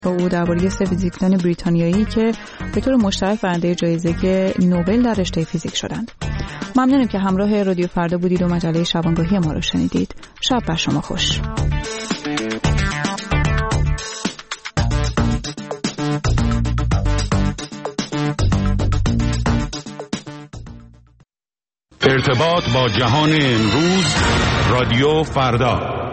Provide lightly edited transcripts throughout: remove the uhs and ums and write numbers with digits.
او درباره سه فیزیکدان بریتانیایی که به طور مشترک برنده جایزه نوبل در رشته فیزیک شدند. ممنونم که همراه رادیو فردا بودید و مجله شبانگاهی ما رو شنیدید. شب بر شما خوش. ارتباط با جهان امروز، رادیو فردا.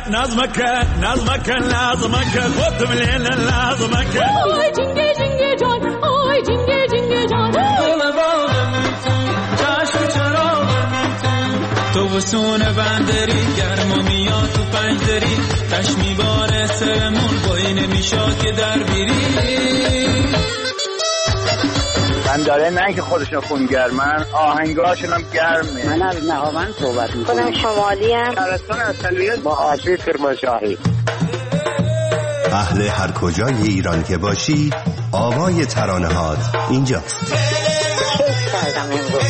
نظمك خودم لیل لازمک آی جنگه جنگه جان آی جنگه جنگه جان گل باغم تو چشم چراغم تو وسون بندری گرما میاد تو پنجدری تش میباره سرمون بایی نمیشاد که در بیری من داره نه که خودشون خونگرمن آهنگاشون هم گرمه. من از نهاوند صحبت میکنم. خودم شمالی هم شهرستان اصلیت با آسیب کرمانشاهی. اهل هر کجای ایران که باشی آوای ترانه‌هات اینجاست. کیف کردم امروز.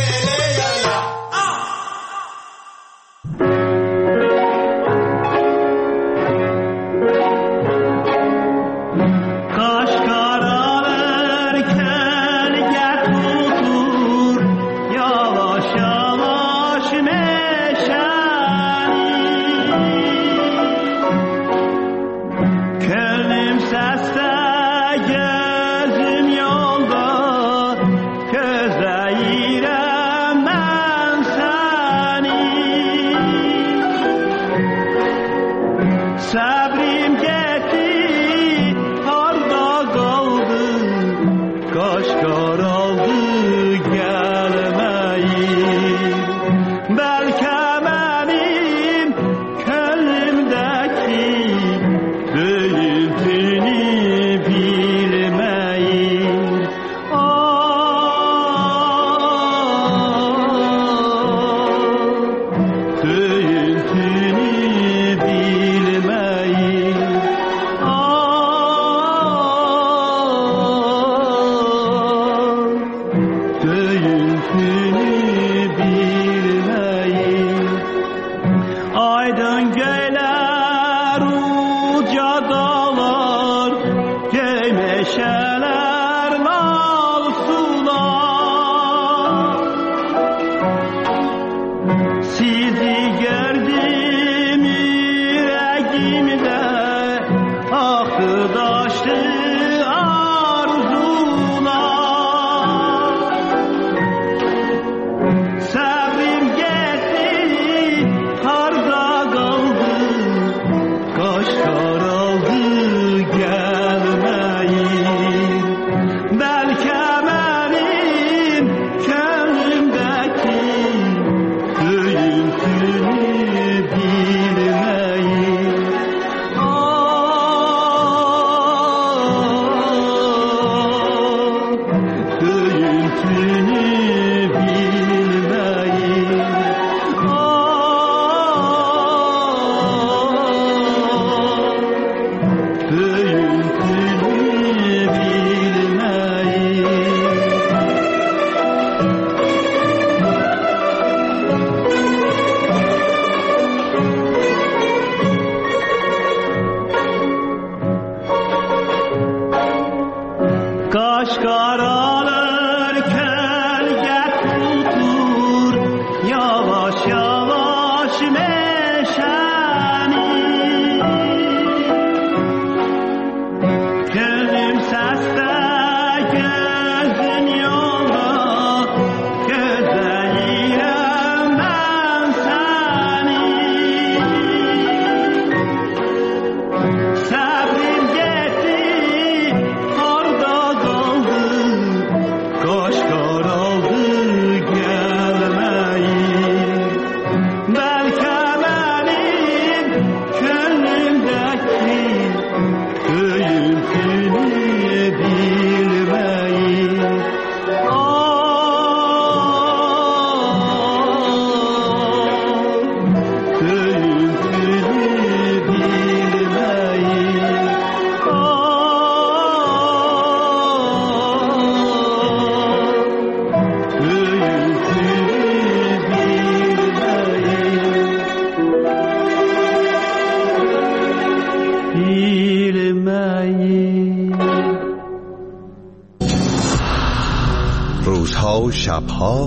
روزها و شبها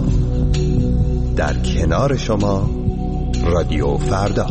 در کنار شما رادیو فردا.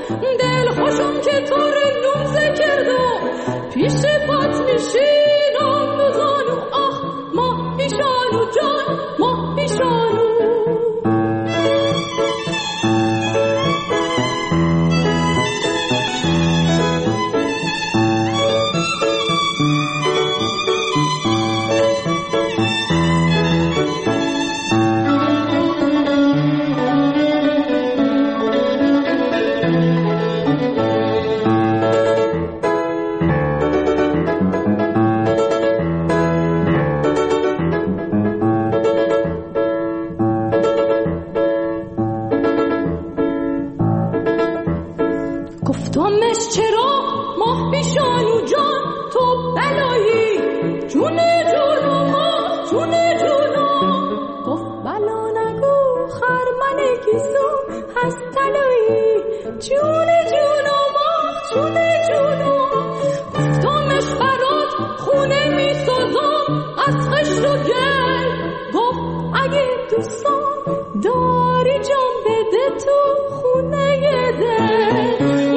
دل خوشم که تو رو نوزه کردم پیش پات میشینم دوزانو آخ ماه پیشانو جان ماه پیشانو گفتمش چرا ماه پیشانو جان تو بلایی جون جونو ماه جون جونو گفت بلا نگو خرمن گیسو هست تلایی جون جونو ماه جون جونو گفتمش برات خونه میسازم از خشت و گل گفت اگه دوستان داری جان بده تو خونه دل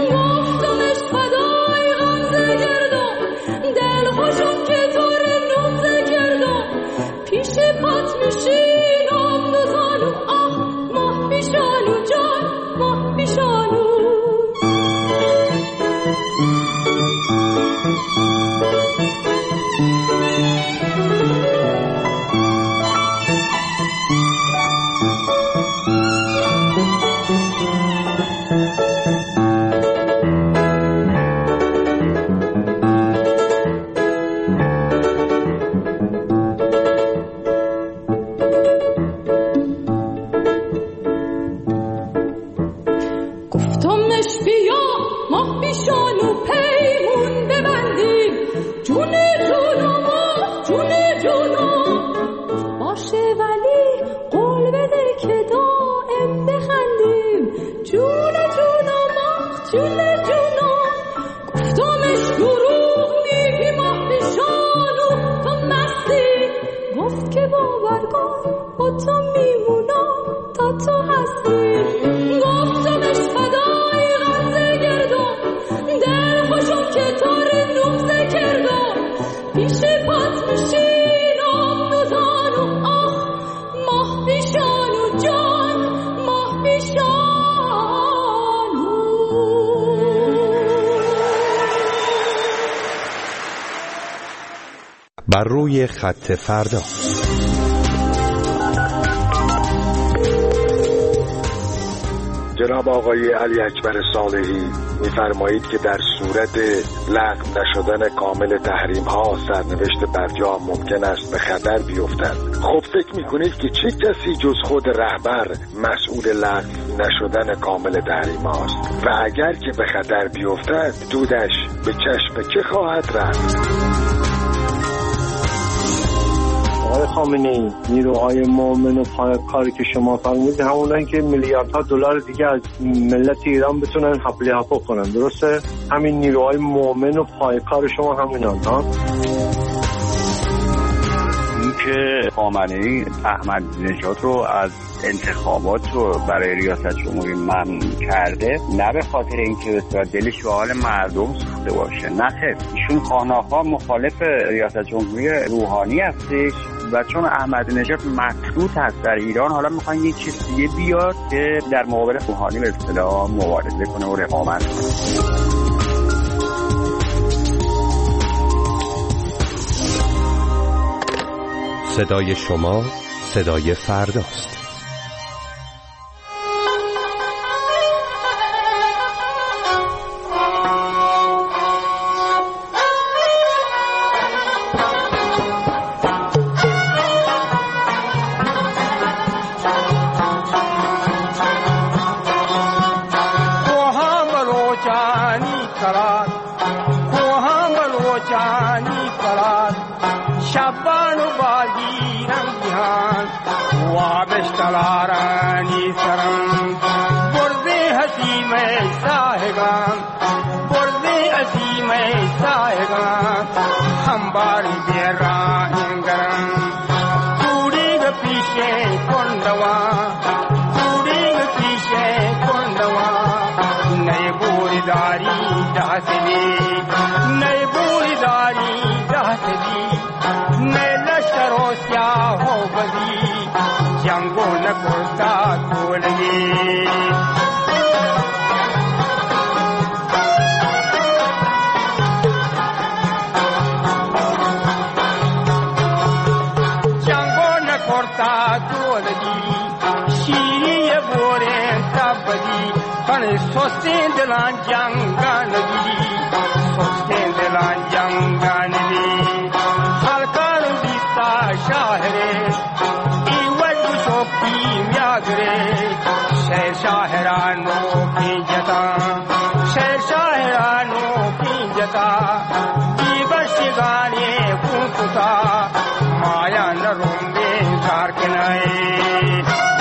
پیش پات میشینم دوزانو آه ماه پیشانو جان ماه پیشانو گفتمش بیا ماه پیشانو پیمون ببندیم جون جونو ماه جون جونو باشه ولی قول بده که دائم بخندیم جون جونو ماه جون جونو گفتمش دروغ میگی ماه پیشانو تو مستی گفت که باور کن با تو میمونم تا تو هستی گفتمش فدای غمزه گردم دل خوشم که تو رو نوزه کردم پیش پات میشینم دوزانو آخ ماه پیشانو جان ماه پیشانو بر روی خط فردا. جناب آقای علی اکبر صالحی می‌فرمایید که در صورت لغو نشدن کامل تحریم ها سرنوشت برجام ممکن است به خطر بیفتد. خب فکر می‌کنید که چه کسی جز خود رهبر مسئول لغو نشدن کامل تحریم هاست و اگر که به خطر بیفتد دودش به چشم که خواهد رفت؟ آقای خامنه‌ای، نیروهای مومن و پایکاری که شما فرمودید همونن که میلیاردها دلار دیگه از ملت ایران بتونن حفله حفله کنن، درسته؟ همین نیروهای مومن و پایکار شما همونان ها؟ این که خامنه‌ای احمد نژاد رو از انتخابات رو برای ریاست جمهوری ممنوع کرده، نه به خاطر اینکه دلش به حال مردم سوخته باشه، نه خیر، ایشون خانه‌ها مخالف ریاست جمهوری روحانی هستش و چون احمد نژاد مطرود هست در ایران، حالا میخوان یه چیز دیگه بیاد که در مقابل روحانی به اصطلاح مبارزه کنه و رقابت کنه. صدای شما صدای فرداست. تلارانی سرم برده حسیم صاحبم برده عظیم صاحبم همبار بیران گرم کوری به پیشه کندوا کوری به پیشه کندوا نیبو دهتلی نی بوریداری دهتلی نی لشکر و سیاه و بدی جنگو نکرتا کولگی جنگو نکرتا کولگی شیری بورین تبدی پن سوستین دلان جنگانگی سوستین دلان جنگانگی خلقان بیستا شاهره شہر شاہرانوں کی جتا شہر شاہرانوں کی جتا دیبش گانے کتا مایا نروم بے زار کے نئے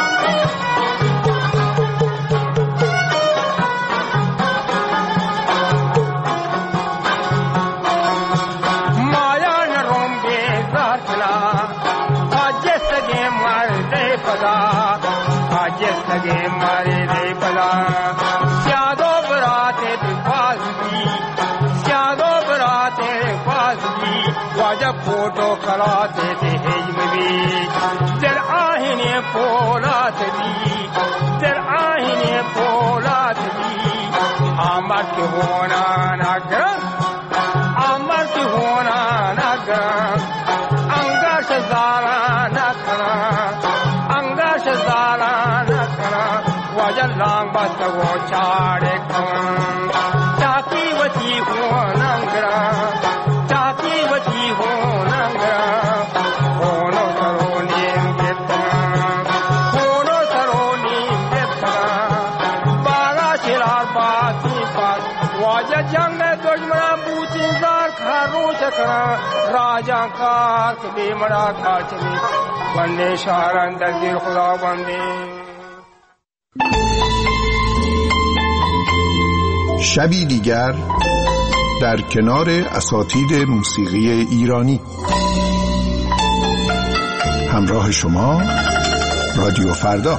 مایا نروم بے زار کنا آج سگے مر دے پدا سگے مارے دے پلا سیادو براتے بازی سیادو براتے بازی واجب فوٹو کراتے تھے ہجمی در آہنے پولات دی در آہنے پولات دی آمر کے ہونا نگر آمر کے ہونا نگر انگرش زارا نکنا انگرش زارا وجل لانگ بات وہ چاڑے کم چاکی وتی ہو ننگرا چاکی وتی ہو ننگرا ہونو سرو نیم گتنا ہونو سرو نیم گتنا بالا چرار باتی پاس واجہ جنگ دجمنا بوچی زار کھارو چکنا راجہ کار کبھی مرا کھار چلی بندے شہران دلگیر خدا بندے شبی دیگر در کنار اساتید موسیقی ایرانی همراه شما رادیو فردا.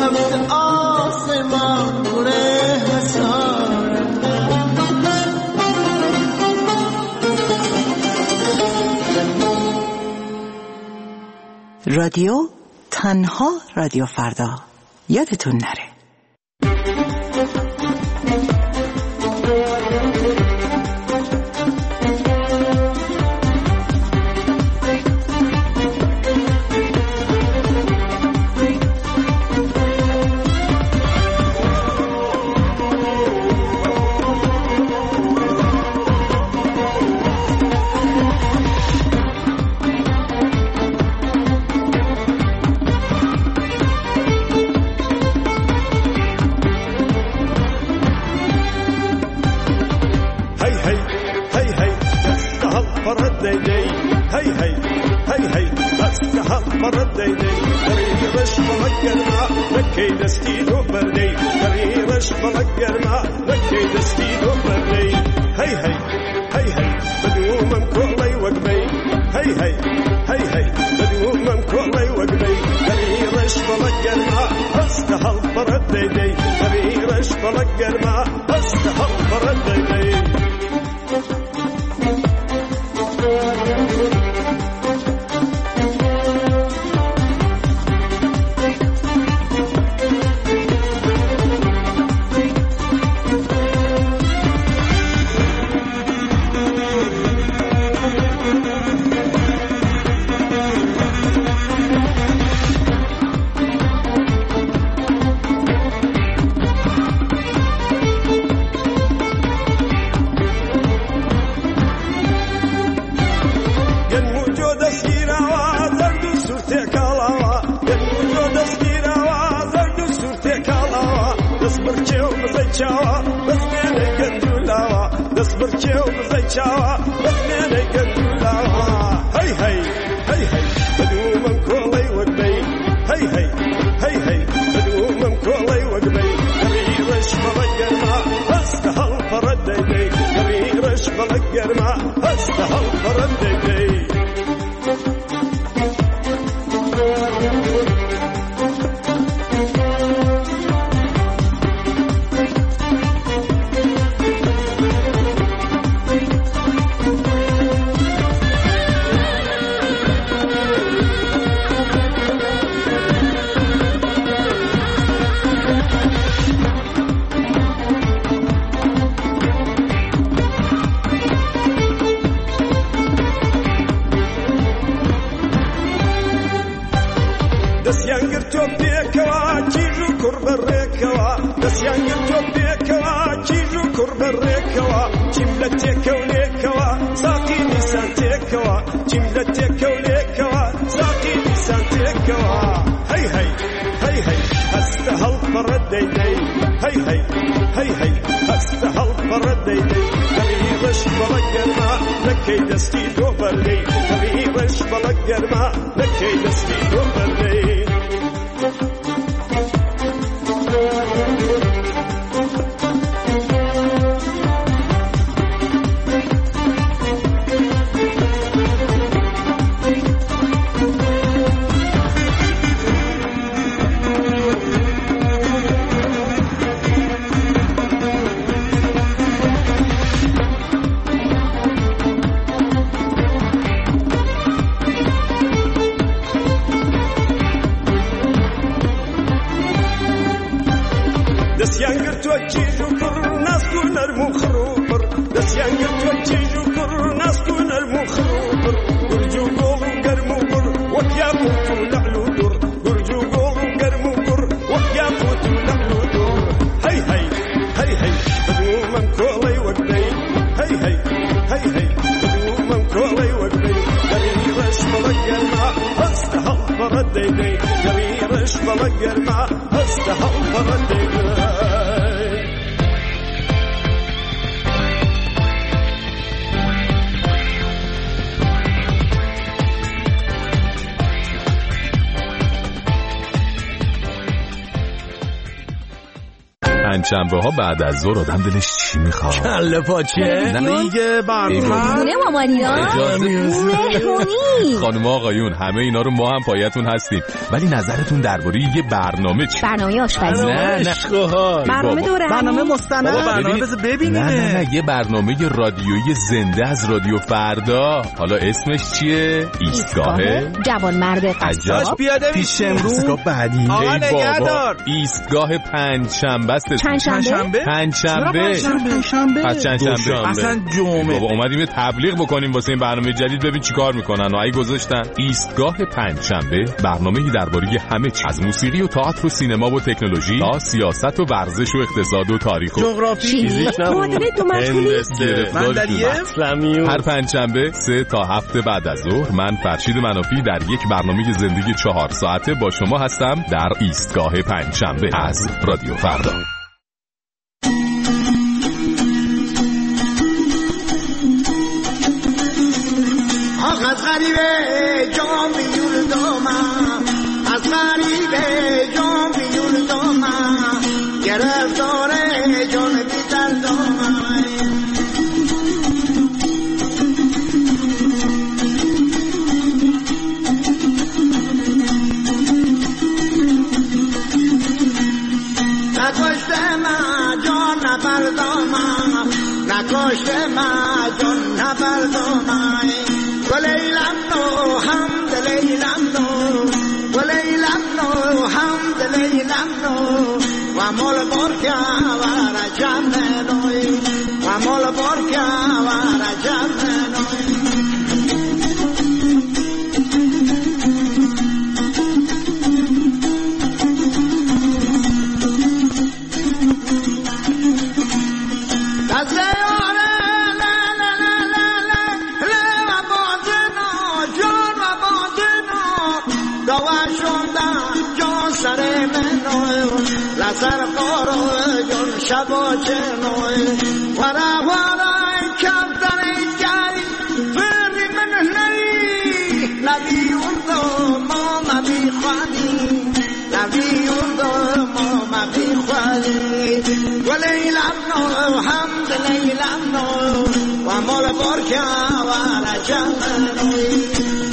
هفت آسمان بره حسار رادیو تنها رادیو فردا، یادتون نره. چند ها بعد از ظهر آدم دلش چی میخواد؟ کله پاچه؟ نه دیگه برنامه خونه مامانینا مهمونی. خانم آقایون همه اینا رو ما هم پایتون هستیم، ولی نظرتون درباره یه برنامه چی؟ برنامه آشپزی. نه برنامه دوره، برنامه مستند. برنامه ببینیم. نه یه برنامه رادیویی زنده از رادیو فردا. حالا اسمش چیه؟ ایستگاه جوانمرد قصاب. پیاده میشیم رو بعدی. آقا نگهدار. ایستگاه پنجشنبه است. پنجشنبه؟ پس چندشنبه. اصلا جمعه. بابا اومدیم یه تبلیغ بکنیم واسه این برنامه جدید، ببین چیکار میکنن. ای گذاشتن ایستگاه پنجشنبه، برنامه‌ای درباره همه چیز، از موسیقی و تئاتر و سینما و تکنولوژی تا سیاست و ورزش و اقتصاد و تاریخ و جغرافی، معادله دو مشغولی. هر پنجشنبه 3 تا 7 بعد از ظهر من فرشید منافی در یک برنامه زندگی 4 ساعته با شما هستم در ایستگاه پنجشنبه از رادیو فردا. از غریبه جام بیوردم، از غریبه جام بیوردم، گرفتار جان بیدردم. نکشته من جان نبردم، نکشته من جان نبردم. ولیلم نو حمد لیلم نو، ولیلم نو حمد لیلم نو، و مول برکه و رجم نوی، و مول برکه و رجم نوی. لسر قارو جون شبا چنوی ورا ورا کفتر جاری بری من نی نبی اردو ما مبی خوانی، نبی اردو ما مبی خوانی. ولیلم نو حمد لیلم نو، و مول برکه و رجم نوی.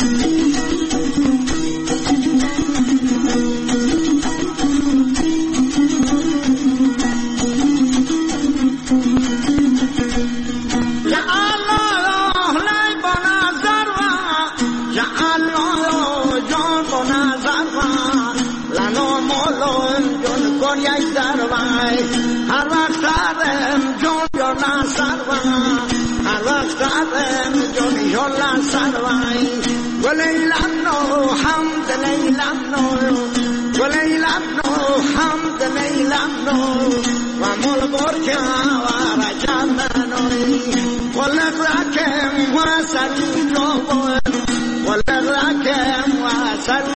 هر وقت دارم جون یا نسروان، هر وقت دارم جون یا نسروان. ولیلم نو حمد لیلم نو، ولیلم نو حمد لیلم نو، و مول برکه و رجم نوی. ولق رکم و سری جو